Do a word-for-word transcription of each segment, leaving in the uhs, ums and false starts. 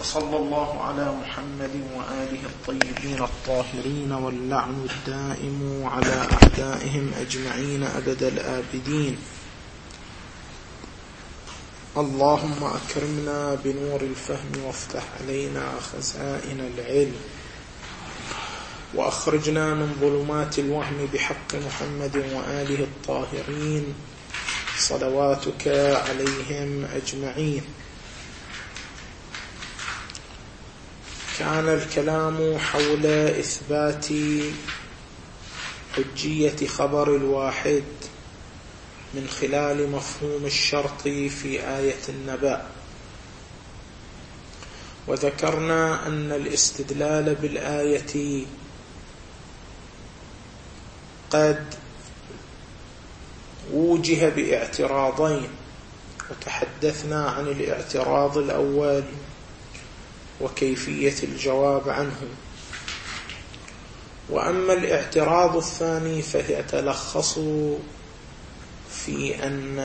وصلى الله على محمد وآله الطيبين الطاهرين واللعن الدائم على أعدائهم أجمعين أبد الآبدين. اللهم أكرمنا بنور الفهم وافتح علينا خزائن العلم وأخرجنا من ظلمات الوهم بحق محمد وآله الطاهرين صلواتك عليهم أجمعين. كان الكلام حول إثبات حجية خبر الواحد من خلال مفهوم الشرط في آية النبأ، وذكرنا أن الاستدلال بالآية قد وجه باعتراضين، وتحدثنا عن الاعتراض الأول وكيفية الجواب عنه. وأما الاعتراض الثاني فيتلخص في أن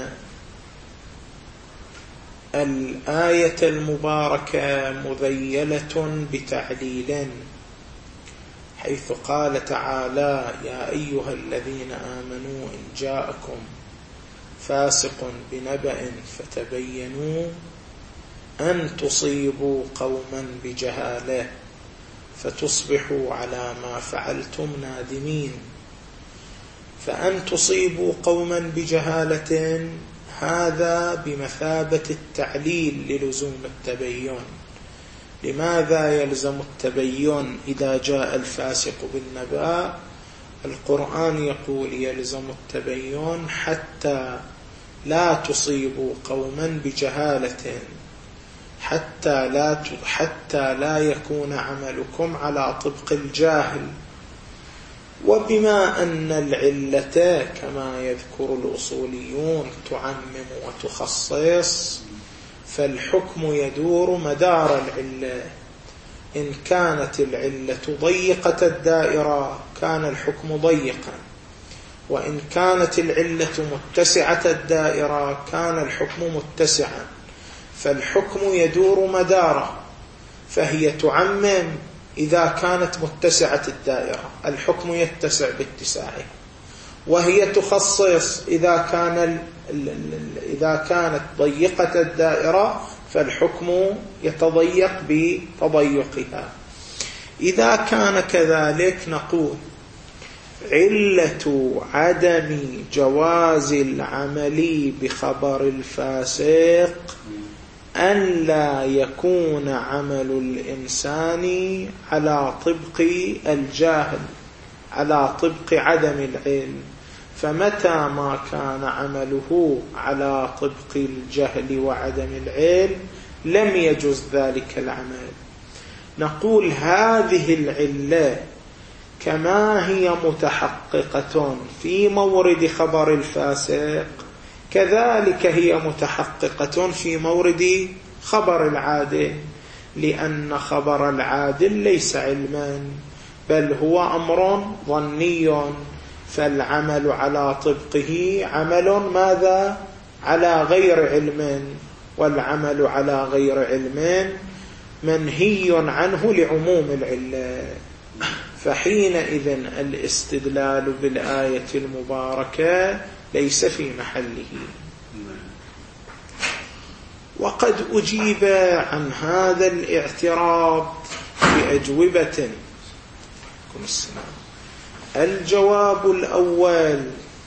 الآية المباركة مذيلة بتعليل، حيث قال تعالى: يا أيها الذين آمنوا إن جاءكم فاسق بنبأ فتبينوا أن تصيبوا قوما بجهالة فتصبحوا على ما فعلتم نادمين. فأن تصيبوا قوما بجهالة هذا بمثابة التعليل للزوم التبين. لماذا يلزم التبين إذا جاء الفاسق بالنبأ؟ القرآن يقول يلزم التبين حتى لا تصيبوا قوما بجهالة، حتى لا حتى لا يكون عملكم على طبق الجاهل. وبما أن العلة كما يذكر الأصوليون تعمم وتخصص، فالحكم يدور مدار العلة. إن كانت العلة ضيقة الدائرة كان الحكم ضيقا، وإن كانت العلة متسعة الدائرة كان الحكم متسعا. فالحكم يدور مداره، فهي تعمم إذا كانت متسعة الدائرة، الحكم يتسع باتساعها، وهي تخصص إذا كان إذا كانت ضيقة الدائرة فالحكم يتضيق بتضيقها. إذا كان كذلك نقول علة عدم جواز العمل بخبر الفاسق أن لا يكون عمل الإنسان على طبق الجاهل، على طبق عدم العلم. فمتى ما كان عمله على طبق الجهل وعدم العلم لم يجوز ذلك العمل. نقول هذه العلة كما هي متحققة في مورد خبر الفاسق كذلك هي متحققة في مورد خبر العادل، لأن خبر العادل ليس علما بل هو أمر ظني، فالعمل على طبقه عمل ماذا؟ على غير علم، والعمل على غير علم منهي عنه لعموم العلة. فحينئذ الاستدلال بالآية المباركة ليس في محله. وقد أجيب عن هذا الاعتراض بأجوبة. الجواب الأول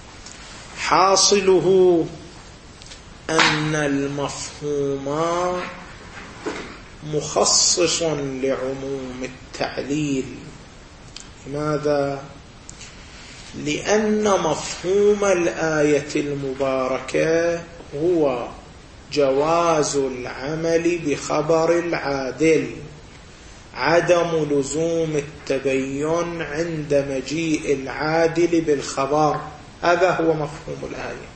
حاصله أن المفهوم مخصص لعموم التعليل. لماذا؟ لأن مفهوم الآية المباركة هو جواز العمل بخبر العادل، عدم لزوم التبين عند مجيء العادل بالخبر. هذا هو مفهوم الآية.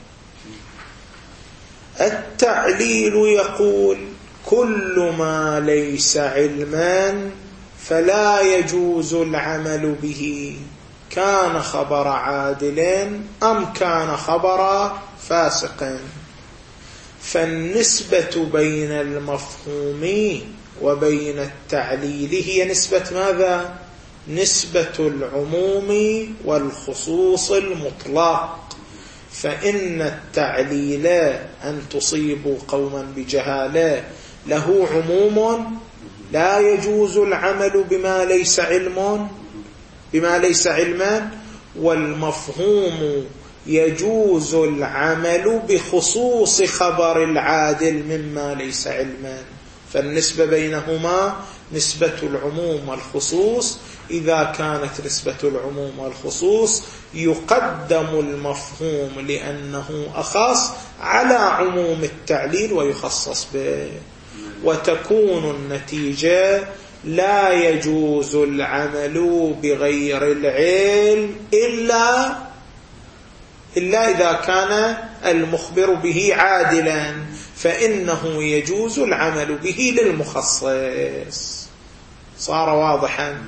التعليل يقول كل ما ليس علما فلا يجوز العمل به، كان خبر عادل أم كان خبر فاسق. فالنسبة بين المفهوم وبين التعليل هي نسبة ماذا؟ نسبة العموم والخصوص المطلق. فإن التعليل أن تصيبوا قوما بجهالة له عموم لا يجوز العمل بما ليس علم بما ليس علما، والمفهوم يجوز العمل بخصوص خبر العادل مما ليس علما. فالنسبة بينهما نسبة العموم والخصوص. إذا كانت نسبة العموم والخصوص يقدم المفهوم لأنه أخص على عموم التعليل ويخصص به، وتكون النتيجة لا يجوز العمل بغير العلم إلا إلا إذا كان المخبر به عادلا، فإنه يجوز العمل به للمخصص. صار واضحا؟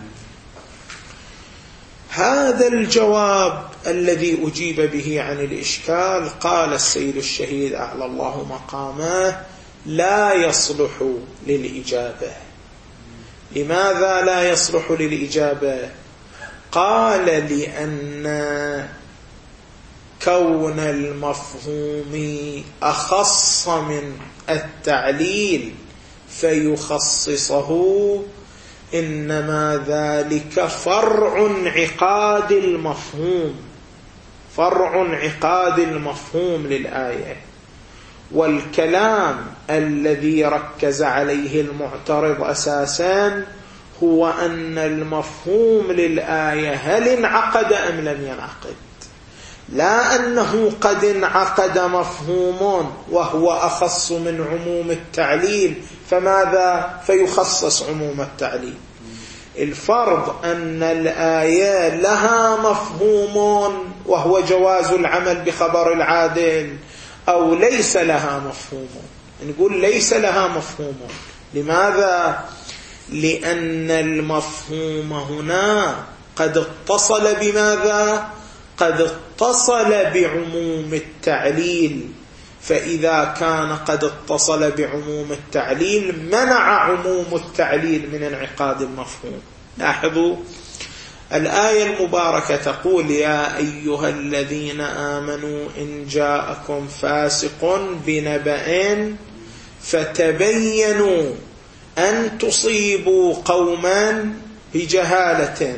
هذا الجواب الذي أجيب به عن الإشكال. قال السيد الشهيد أعلى الله مقامه: لا يصلح للإجابة. لماذا لا يصلح للإجابة؟ قال: لأن كون المفهوم أخص من التعليل فيخصصه إنما ذلك فرع انعقاد المفهوم فرع انعقاد المفهوم للآية. والكلام الذي ركز عليه المعترض أساسا هو أن المفهوم للآية هل انعقد أم لم ينعقد، لا أنه قد انعقد مفهوم وهو أخص من عموم التعليل فماذا فيخصص عموم التعليل. الفرض أن الآية لها مفهوم وهو جواز العمل بخبر العادل، أو ليس لها مفهوم. نقول ليس لها مفهوم. لماذا؟ لأن المفهوم هنا قد اتصل بماذا؟ قد اتصل بعموم التعليل. فإذا كان قد اتصل بعموم التعليل منع عموم التعليل من انعقاد المفهوم. لاحظوا الآية المباركة تقول: يا أيها الذين آمنوا إن جاءكم فاسق بنبأ فتبينوا أن تصيبوا قوما بجهالة.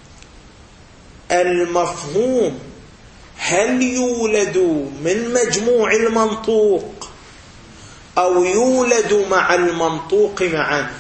المفهوم هل يولد من مجموع المنطوق أو يولد مع المنطوق معا؟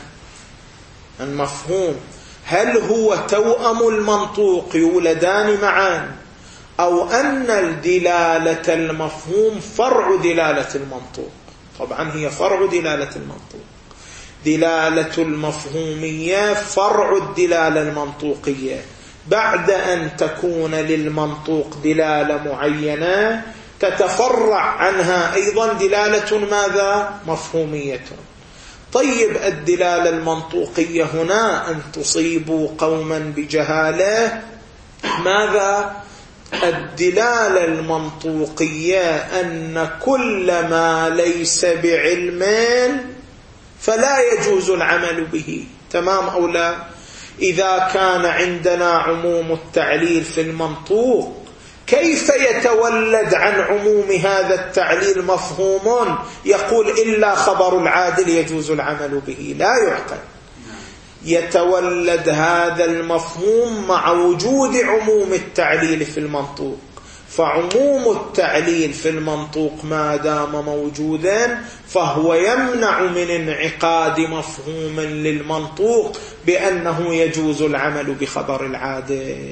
المفهوم هل هو توأم المنطوق يولدان معا، أو أن الدلالة المفهوم فرع دلالة المنطوق؟ طبعا هي فرع دلالة المنطوق. دلالة المفهومية فرع الدلالة المنطوقية، بعد أن تكون للمنطوق دلالة معينة تتفرع عنها أيضا دلالة ماذا؟ مفهومية. طيب الدلالة المنطوقية هنا أن تصيبوا قوما بجهالة، ماذا؟ الدلالة المنطوقية أن كل ما ليس بعلم فلا يجوز العمل به. تمام أو لا؟ إذا كان عندنا عموم التعليل في المنطوق، كيف يتولد عن عموم هذا التعليل مفهوم يقول إلا خبر العادل يجوز العمل به؟ لا يعقل. يتولد هذا المفهوم مع وجود عموم التعليل في المنطوق. فعموم التعليل في المنطوق ما دام موجودا فهو يمنع من انعقاد مفهوم للمنطوق بأنه يجوز العمل بخبر العادل.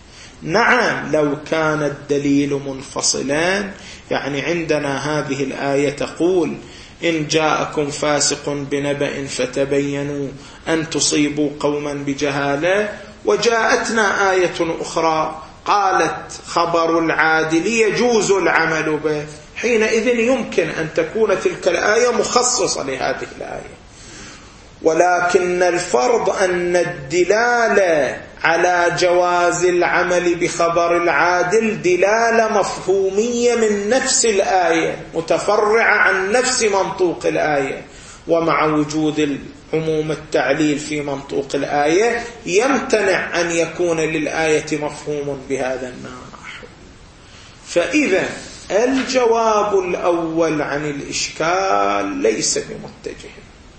نعم لو كان الدليل منفصلا، يعني عندنا هذه الآية تقول: إن جاءكم فاسق بنبأ فتبينوا أن تصيبوا قوما بجهالة، وجاءتنا آية أخرى قالت خبر العادل يجوز العمل به، حينئذ يمكن أن تكون تلك الآية مخصصة لهذه الآية. ولكن الفرض أن الدلالة على جواز العمل بخبر العادل دلالة مفهومية من نفس الآية متفرعة عن نفس منطوق الآية، ومع وجود عموم التعليل في منطوق الآية يمتنع أن يكون للآية مفهوم بهذا النحو. فإذا الجواب الأول عن الإشكال ليس بمتجه.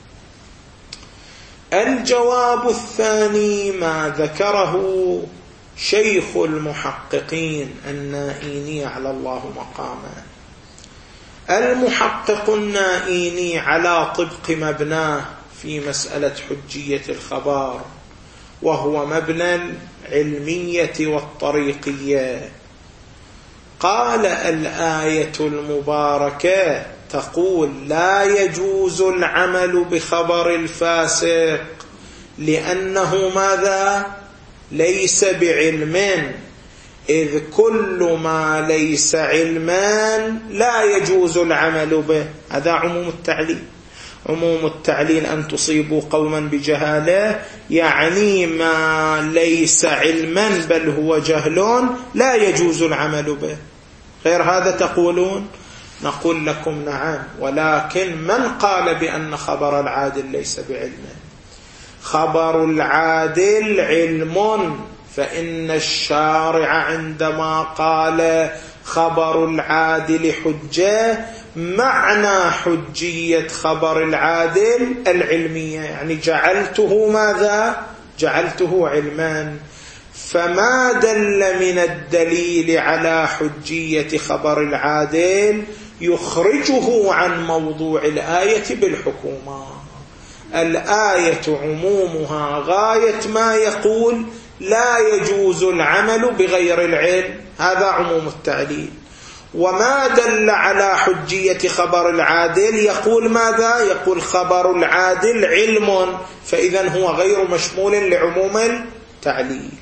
الجواب الثاني ما ذكره شيخ المحققين النائيني على الله مقاما. المحقق النائيني على طبق مبناه في مسألة حجية الخبر، وهو مبنى العلمية والطريقية، قال الآية المباركة تقول لا يجوز العمل بخبر الفاسق لأنه ماذا؟ ليس بعلم، إذ كل ما ليس علما لا يجوز العمل به. هذا عموم التعليل. عموم التعليل أن تصيبوا قوما بجهالة، يعني ما ليس علما بل هو جهل لا يجوز العمل به. غير هذا تقولون؟ نقول لكم نعم، ولكن من قال بأن خبر العادل ليس بعلم؟ خبر العادل علم، فإن الشارع عندما قال خبر العادل حجة معنى حجية خبر العادل العلمية، يعني جعلته ماذا؟ جعلته علما. فما دل من الدليل على حجية خبر العادل يخرجه عن موضوع الآية بالحكومة. الآية عمومها غاية ما يقول لا يجوز العمل بغير العلم، هذا عموم التعليل. وما دل على حجية خبر العادل يقول ماذا؟ يقول خبر العادل علم، فإذا هو غير مشمول لعموم التعليل.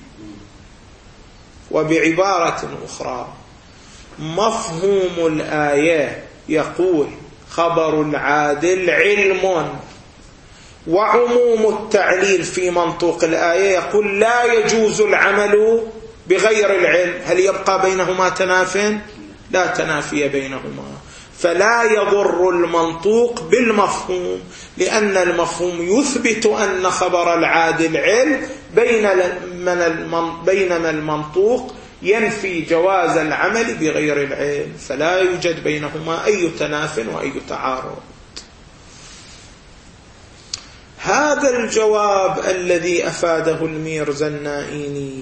وبعبارة أخرى، مفهوم الآية يقول خبر العادل علم، وعموم التعليل في منطوق الآية يقول لا يجوز العمل بغير العلم. هل يبقى بينهما تناف؟ لا تنافي بينهما. فلا يضر المنطوق بالمفهوم، لأن المفهوم يثبت أن خبر العادل علم، بينما المنطوق ينفي جواز العمل بغير العلم، فلا يوجد بينهما أي تناف وأي تعارض. هذا الجواب الذي أفاده الميرزا النائيني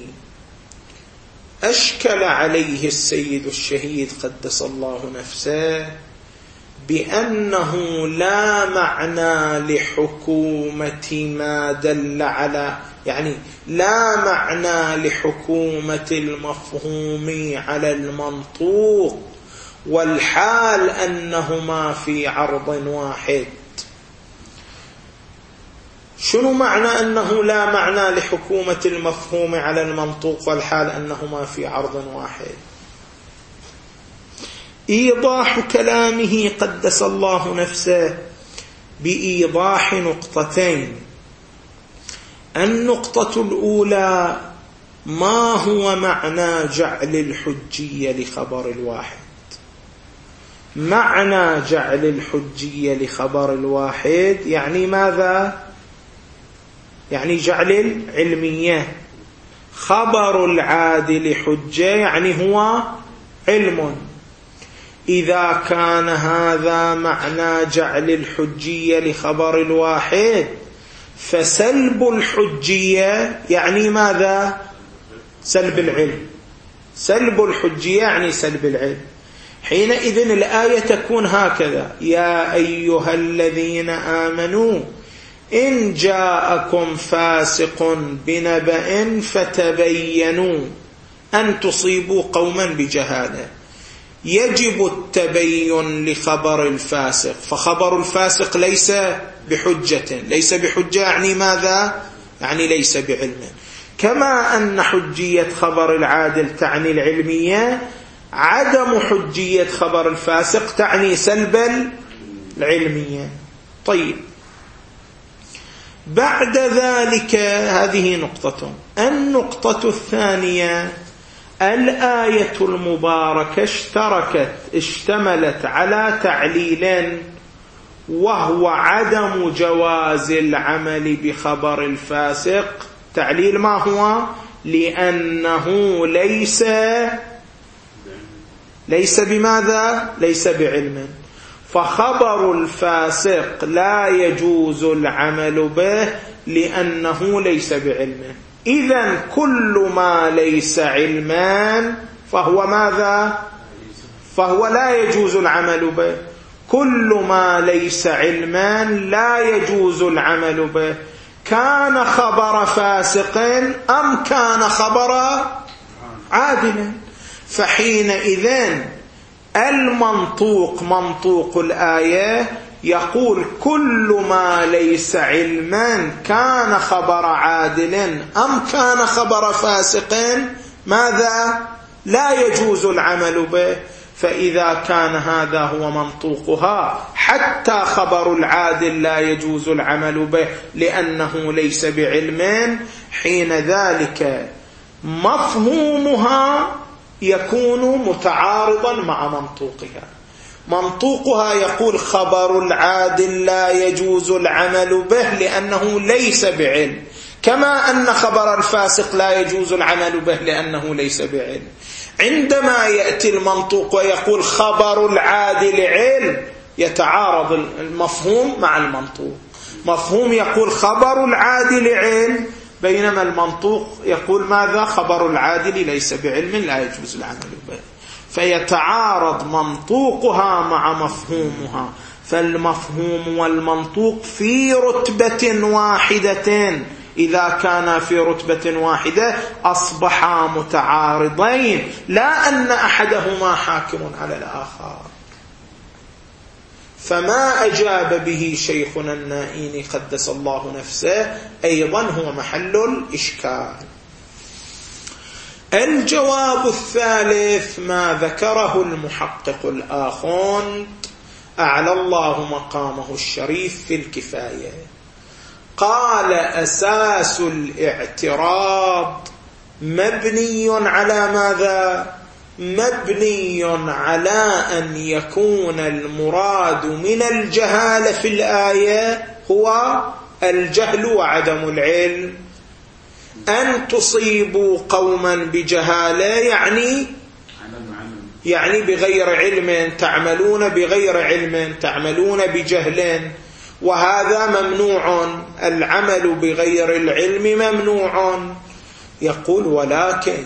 أشكل عليه السيد الشهيد قدس الله نفسه بأنه لا معنى لحكومة ما دل على، يعني لا معنى لحكومة المفهوم على المنطوق، والحال أنهما في عرض واحد. شنو معنى أنه لا معنى لحكومة المفهوم على المنطوق والحال أنهما في عرض واحد؟ إيضاح كلامه قدس الله نفسه بإيضاح نقطتين. النقطة الأولى ما هو معنى جعل الحجية لخبر الواحد؟ معنى جعل الحجية لخبر الواحد يعني ماذا؟ يعني جعل العلمية. خبر العادل حجة يعني هو علم. إذا كان هذا معنى جعل الحجية لخبر الواحد، فسلب الحجية يعني ماذا؟ سلب العلم. سلب الحجية يعني سلب العلم. حينئذ الآية تكون هكذا: يا أيها الذين آمنوا إن جاءكم فاسق بنبأ فتبينوا أن تصيبوا قوما بجهالة. يجب التبين لخبر الفاسق، فخبر الفاسق ليس بحجة. ليس بحجة يعني ماذا؟ يعني ليس بعلم. كما أن حجية خبر العادل تعني العلمية، عدم حجية خبر الفاسق تعني سلب العلمية. طيب، بعد ذلك هذه نقطة. النقطة الثانية: الآية المباركة اشتركت اشتملت على تعليل وهو عدم جواز العمل بخبر الفاسق. تعليل ما هو؟ لأنه ليس ليس بماذا؟ ليس بعلم. فخبر الفاسق لا يجوز العمل به لأنه ليس بعلمه. إذن كل ما ليس علمان فهو ماذا؟ فهو لا يجوز العمل به. كل ما ليس علمان لا يجوز العمل به، كان خبر فاسق أم كان خبر عادل. فحينئذ المنطوق منطوق الآية يقول كل ما ليس علما كان خبر عادل أم كان خبر فاسق ماذا؟ لا يجوز العمل به. فإذا كان هذا هو منطوقها حتى خبر العادل لا يجوز العمل به لأنه ليس بعلم، حين ذلك مفهومها يكون متعارضا مع منطوقها. منطوقها يقول خبر العادل لا يجوز العمل به لأنه ليس بعلم، كما أن خبر الفاسق لا يجوز العمل به لأنه ليس بعلم. عندما يأتي المنطوق ويقول خبر العادل علم يتعارض المفهوم مع المنطوق. مفهوم يقول خبر العادل علم، بينما المنطوق يقول ماذا؟ خبر العادل ليس بعلم لا يجوز العمل به. فيتعارض منطوقها مع مفهومها. فالمفهوم والمنطوق في رتبة واحدة، إذا كان في رتبة واحدة أصبحا متعارضين، لا أن أحدهما حاكم على الآخر. فما أجاب به شيخنا النائيني قدس الله نفسه أيضا هو محل الإشكال. الجواب الثالث ما ذكره المحقق الآخوند أعلى الله مقامه الشريف في الكفاية. قال أساس الاعتراض مبني على ماذا؟ مبني على أن يكون المراد من الجهالة في الآية هو الجهل وعدم العلم. أن تصيبوا قوما بجهالة يعني يعني بغير علم، تعملون بغير علم، تعملون بجهل، وهذا ممنوع. العمل بغير العلم ممنوع. يقول ولكن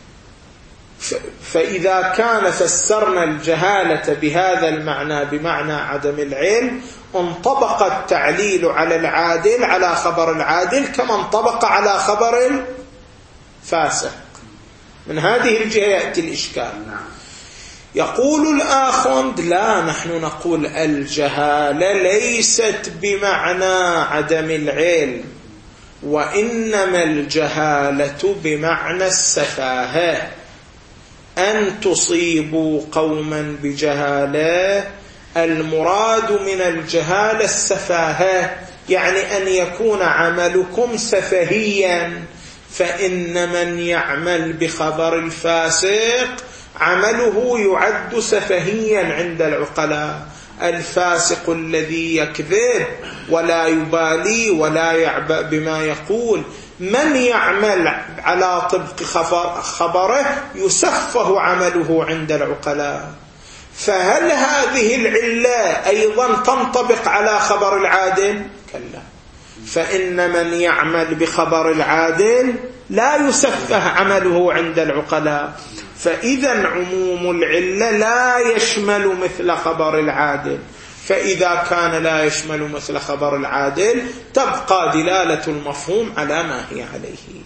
فإذا كان فسرنا الجهالة بهذا المعنى بمعنى عدم العلم، انطبق التعليل على العادل على خبر العادل كما انطبق على خبر الفاسق. من هذه الجهة يأتي الإشكال. يقول الآخوند لا، نحن نقول الجهالة ليست بمعنى عدم العلم، وإنما الجهالة بمعنى السفاهة. أن تصيبوا قوما بجهالة، المراد من الجهالة السفاهة، يعني أن يكون عملكم سفهيا. فإن من يعمل بخبر الفاسق عمله يعد سفهيا عند العقلاء. الفاسق الذي يكذب ولا يبالي ولا يعبأ بما يقول، من يعمل على طبق خبر خبره يسفه عمله عند العقلاء. فهل هذه العلة أيضا تنطبق على خبر العادل؟ كلا. فإن من يعمل بخبر العادل لا يسفه عمله عند العقلاء. فإذا عموم العلة لا يشمل مثل خبر العادل. فإذا كان لا يشمل مثل خبر العادل تبقى دلالة المفهوم على ما هي عليه.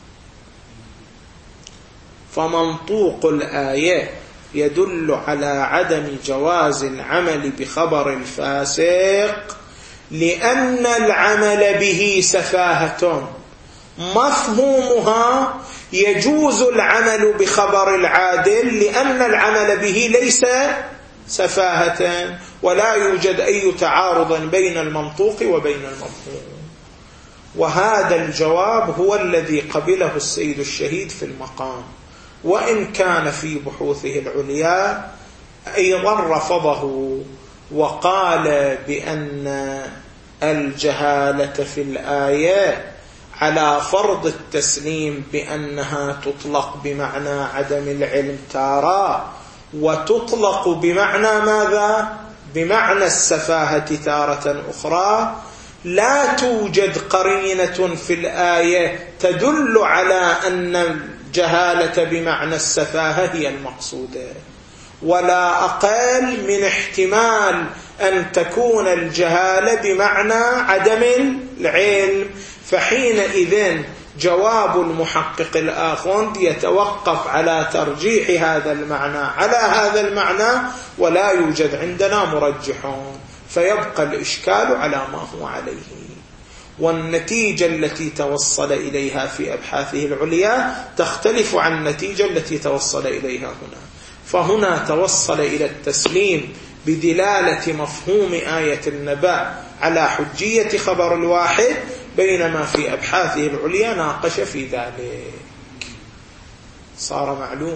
فمنطوق الآية يدل على عدم جواز العمل بخبر الفاسق لأن العمل به سفاهة. مفهومها يجوز العمل بخبر العادل لأن العمل به ليس سفاهة، ولا يوجد أي تعارض بين المنطوق وبين المفهوم. وهذا الجواب هو الذي قبله السيد الشهيد في المقام، وإن كان في بحوثه العليا أيضا رفضه، وقال بأن الجهالة في الآية على فرض التسليم بأنها تطلق بمعنى عدم العلم تارة، وتطلق بمعنى ماذا؟ بمعنى السفاهة تارة أخرى، لا توجد قرينة في الآية تدل على أن الجهالة بمعنى السفاهة هي المقصودة، ولا أقل من احتمال أن تكون الجهالة بمعنى عدم العلم. فحينئذ جواب المحقق الآخر يتوقف على ترجيح هذا المعنى على هذا المعنى، ولا يوجد عندنا مرجحون، فيبقى الإشكال على ما هو عليه. والنتيجة التي توصل إليها في أبحاثه العليا تختلف عن النتيجة التي توصل إليها هنا. فهنا توصل إلى التسليم بدلالة مفهوم آية النبأ على حجية خبر الواحد، بينما في أبحاثه العليا ناقش في ذلك. صار معلوم.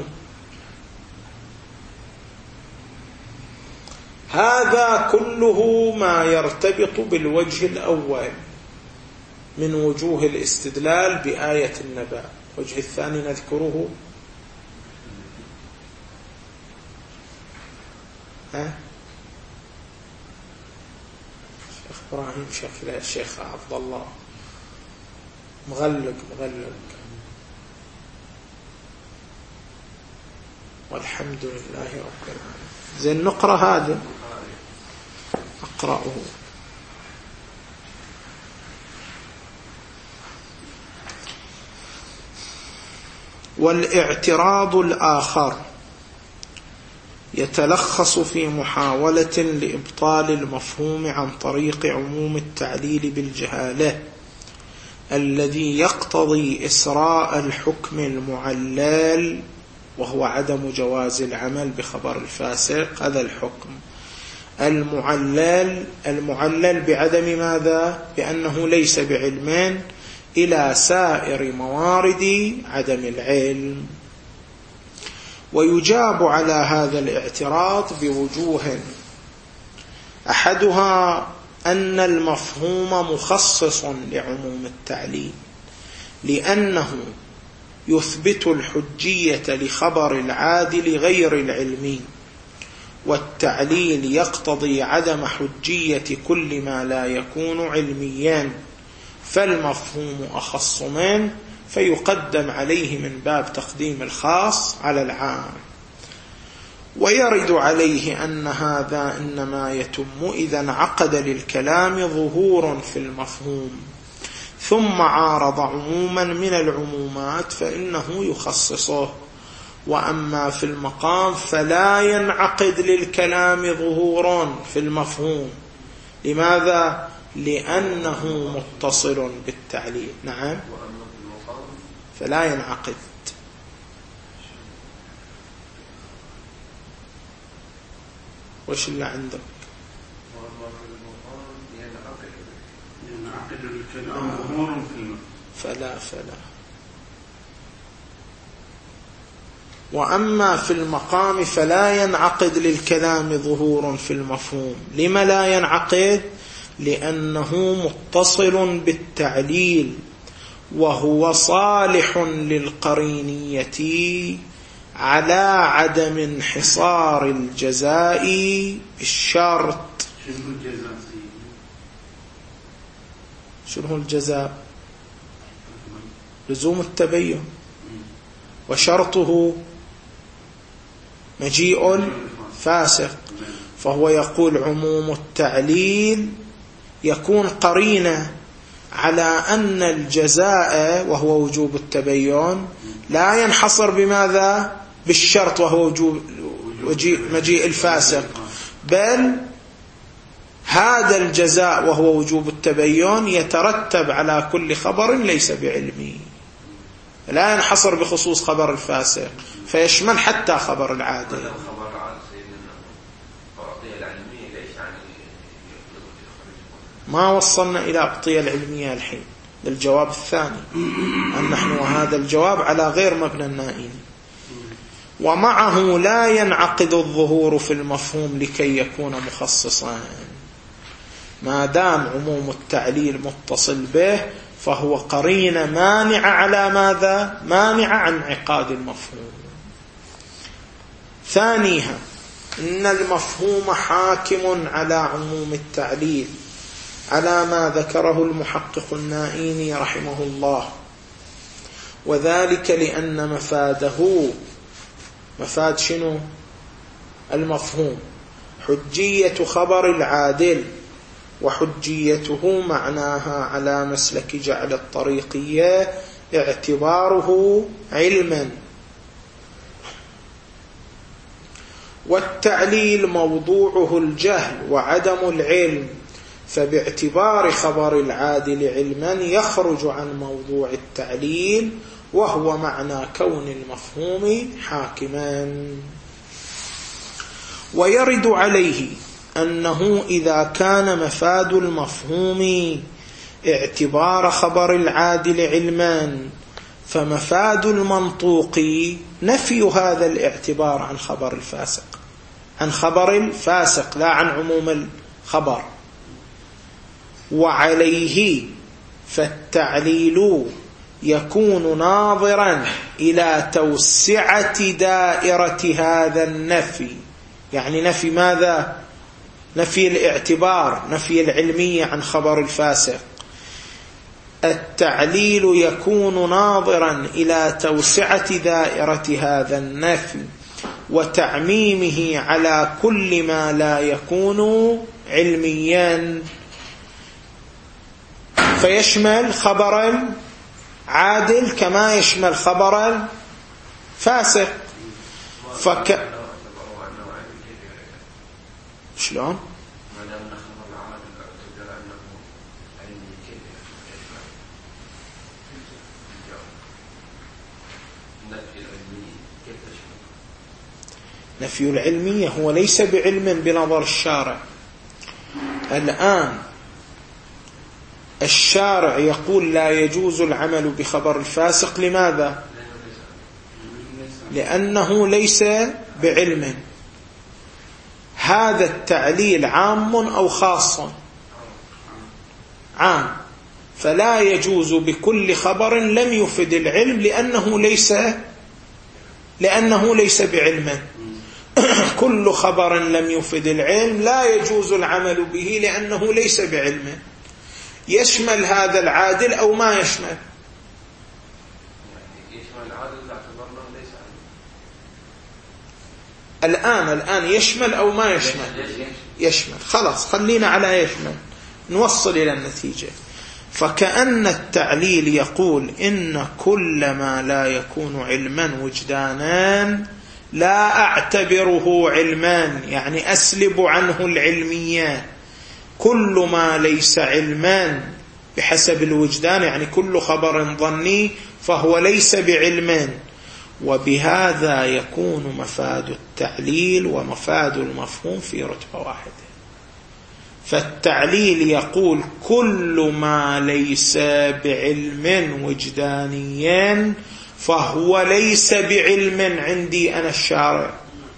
هذا كله ما يرتبط بالوجه الأول من وجوه الاستدلال بآية النبأ. الوجه الثاني نذكره. ها؟ شيخ إبراهيم شكله الشيخ عبد الله مغلق مغلق. والحمد لله رب العالمين. زين نقرأ هذا، أقرأه. والاعتراض الآخر يتلخص في محاولة لإبطال المفهوم عن طريق عموم التعليل بالجهالة الذي يقتضي إسراء الحكم المعلل، وهو عدم جواز العمل بخبر الفاسق. هذا الحكم المعلل المعلل بعدم ماذا؟ بأنه ليس بعلم، إلى سائر موارد عدم العلم. ويجاب على هذا الاعتراض بوجوه. أحدها أن المفهوم مخصص لعموم التعليل، لأنه يثبت الحجية لخبر العادل غير العلمي، والتعليل يقتضي عدم حجية كل ما لا يكون علميا، فالمفهوم أخص منه، فيقدم عليه من باب تقديم الخاص على العام. ويرد عليه أن هذا إنما يتم إذا انعقد للكلام ظهور في المفهوم ثم عارض عموما من العمومات فإنه يخصصه. وأما في المقام فلا ينعقد للكلام ظهور في المفهوم. لماذا؟ لأنه متصل بالتعليل. نعم، فلا ينعقد. وش اللي عندك؟ ينعقد الكلام ظهور في المفهوم. فلا فلا وأما في المقام فلا ينعقد للكلام ظهور في المفهوم. لما لا ينعقد؟ لأنه متصل بالتعليل، وهو صالح للقرينية على عدم انحصار الجزاء بالشرط. شنو الجزاء؟ لزوم التبين، وشرطه مجيء فاسق. فهو يقول عموم التعليل يكون قرينة على أن الجزاء وهو وجوب التبين لا ينحصر بماذا؟ بالشرط وهو وجوب مجيء الفاسق، بل هذا الجزاء وهو وجوب التبين يترتب على كل خبر ليس بعلمي، لا ينحصر بخصوص خبر الفاسق، فيشمل حتى خبر العادل. ما وصلنا إلى أبطية العلمية الحين للجواب الثاني، أن نحن وهذا الجواب على غير مبنى النائين. ومعه لا ينعقد الظهور في المفهوم لكي يكون مخصصا. ما دام عموم التعليل متصل به فهو قرينة مانعة على ماذا؟ مانعة عن انعقاد المفهوم. ثانيها إن المفهوم حاكم على عموم التعليل على ما ذكره المحقق النائيني رحمه الله، وذلك لأن مفاده، مفاد شنو؟ المفهوم، حجية خبر العادل، وحجيته معناها على مسلك جعل الطريقية اعتباره علما، والتعليل موضوعه الجهل وعدم العلم، فباعتبار خبر العادل علما يخرج عن موضوع التعليل، وهو معنى كون المفهوم حاكما. ويرد عليه أنه إذا كان مفاد المفهوم اعتبار خبر العادل علما، فمفاد المنطوق نفي هذا الاعتبار عن خبر الفاسق، عن خبر الفاسق لا عن عموم الخبر. وعليه فالتعليل يكون ناظرا إلى توسعة دائرة هذا النفي، يعني نفي ماذا؟ نفي الاعتبار، نفي العلمية عن خبر الفاسق. التعليل يكون ناظرا إلى توسعة دائرة هذا النفي وتعميمه على كل ما لا يكون علميا، فيشمل خبر عادل كما يشمل خبر فاسق. فك شلون؟ نفي العلمية هو ليس بعلم بنظر الشارع. الآن الشارع يقول لا يجوز العمل بخبر الفاسق، لماذا؟ لأنه ليس بعلم. هذا التعليل عام أو خاص؟ عام، فلا يجوز بكل خبر لم يفد العلم لأنه ليس لأنه ليس بعلم. كل خبر لم يفد العلم لا يجوز العمل به لأنه ليس بعلم. يشمل هذا العادل أو ما يشمل؟ يشمل العادل باعتبار ليس علم. الآن الآن يشمل أو ما يشمل؟ يشمل. خلاص خلينا على يشمل نوصل إلى النتيجة. فكأن التعليل يقول إن كل ما لا يكون علما وجدانا لا أعتبره علما، يعني أسلب عنه العلمية. كل ما ليس علما بحسب الوجدان، يعني كل خبر ظني فهو ليس بعلم. وبهذا يكون مفاد التعليل ومفاد المفهوم في رتبة واحدة. فالتعليل يقول كل ما ليس بعلم وجدانيا فهو ليس بعلم عندي أنا الشارع.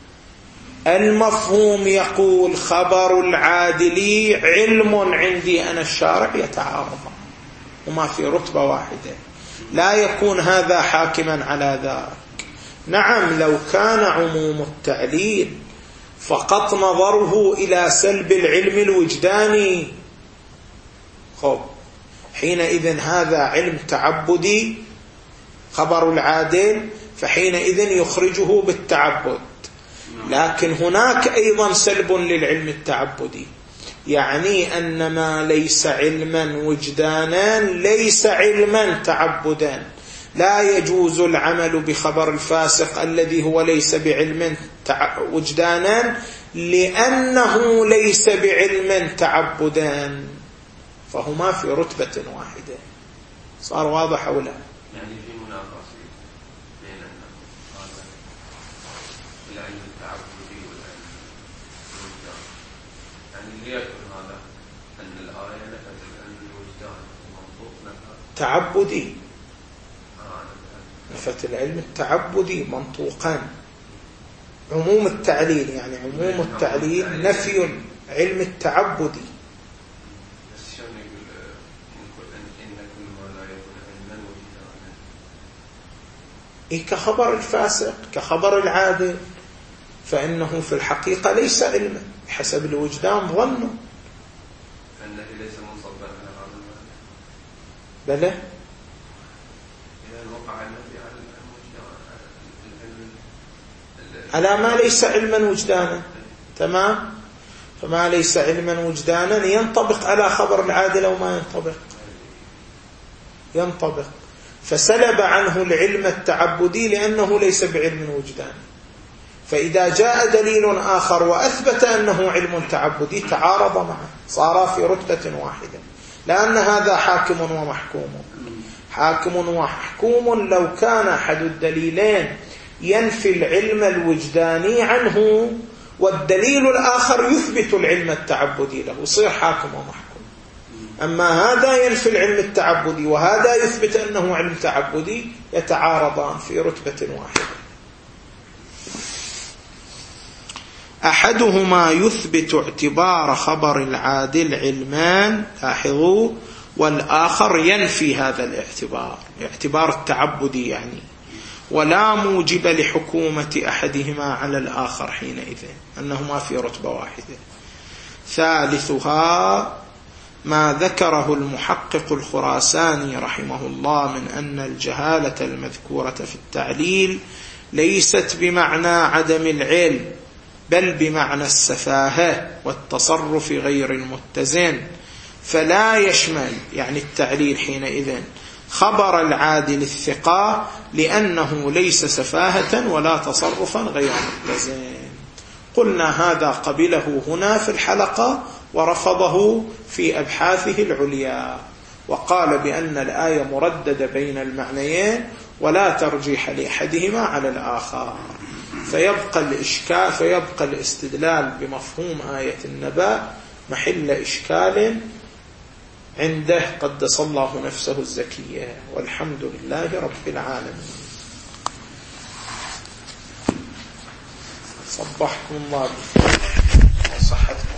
المفهوم يقول خبر العادل علم عندي أنا الشارع، يتعارض وما في رتبة واحدة، لا يكون هذا حاكما على ذاك. نعم لو كان عموم التعليل فقط نظره إلى سلب العلم الوجداني، خب حينئذ هذا علم تعبدي خبر العادل، فحينئذ يخرجه بالتعبد. لكن هناك أيضا سلب للعلم التعبدي، يعني أن ما ليس علما وجدانا ليس علما تعبدا. لا يجوز العمل بخبر الفاسق الذي هو ليس بعلم وجدانا لأنه ليس بعلم تعبدا، فهما في رتبة واحدة. صار واضح أو لا؟ يعني في مناقصة بين العلم التعبدي والعلم الوجدان. يعني ليكن هذا أن الآية نفت العلم الوجدان ومنطوق نفى تعبدي، نفت العلم التعبدي منطوقا. عموم التعليل، يعني عموم التعليل نفي علم التعبدي. إيه كخبر الفاسق كخبر العادل، فإنه في الحقيقة ليس علما حسب الوجدان ظنه. أنه ليس منصبا على هذا المعنى. بلى إذا وقع النفي على الوجدان على ما ليس علما وجدانا، تمام. فما ليس علما وجدانا ينطبق على خبر العادل أو ما ينطبق؟ ينطبق. فسلب عنه العلم التعبدي لأنه ليس بعلم وجداني. فإذا جاء دليل آخر وأثبت أنه علم تعبدي تعارض معه، صار في رتبة واحدة، لأن هذا حاكم ومحكوم. حاكم ومحكوم لو كان أحد الدليلين ينفي العلم الوجداني عنه والدليل الآخر يثبت العلم التعبدي له، يصير حاكم ومحكوم. أما هذا ينفي العلم التعبدي وهذا يثبت أنه علم تعبدي، يتعارضان في رتبة واحدة. أحدهما يثبت اعتبار خبر العادل علمان، لاحظوا، والآخر ينفي هذا الاعتبار، اعتبار التعبدي يعني، ولا موجب لحكومة أحدهما على الآخر حينئذ، أنهما في رتبة واحدة. ثالثها ما ذكره المحقق الخراساني رحمه الله من أن الجهالة المذكورة في التعليل ليست بمعنى عدم العلم، بل بمعنى السفاهة والتصرف غير المتزن، فلا يشمل يعني التعليل حينئذ خبر العادل الثقة، لأنه ليس سفاهة ولا تصرفا غير متزن. قلنا هذا قبله هنا في الحلقة ورفضه في أبحاثه العليا، وقال بأن الآية مرددة بين المعنيين ولا ترجيح لأحدهما على الآخر، فيبقى الإشكال فيبقى الاستدلال بمفهوم آية النبأ محل إشكال عنده قدس الله نفسه الزكية، والحمد لله رب العالمين. صبحكم الله وصحتكم.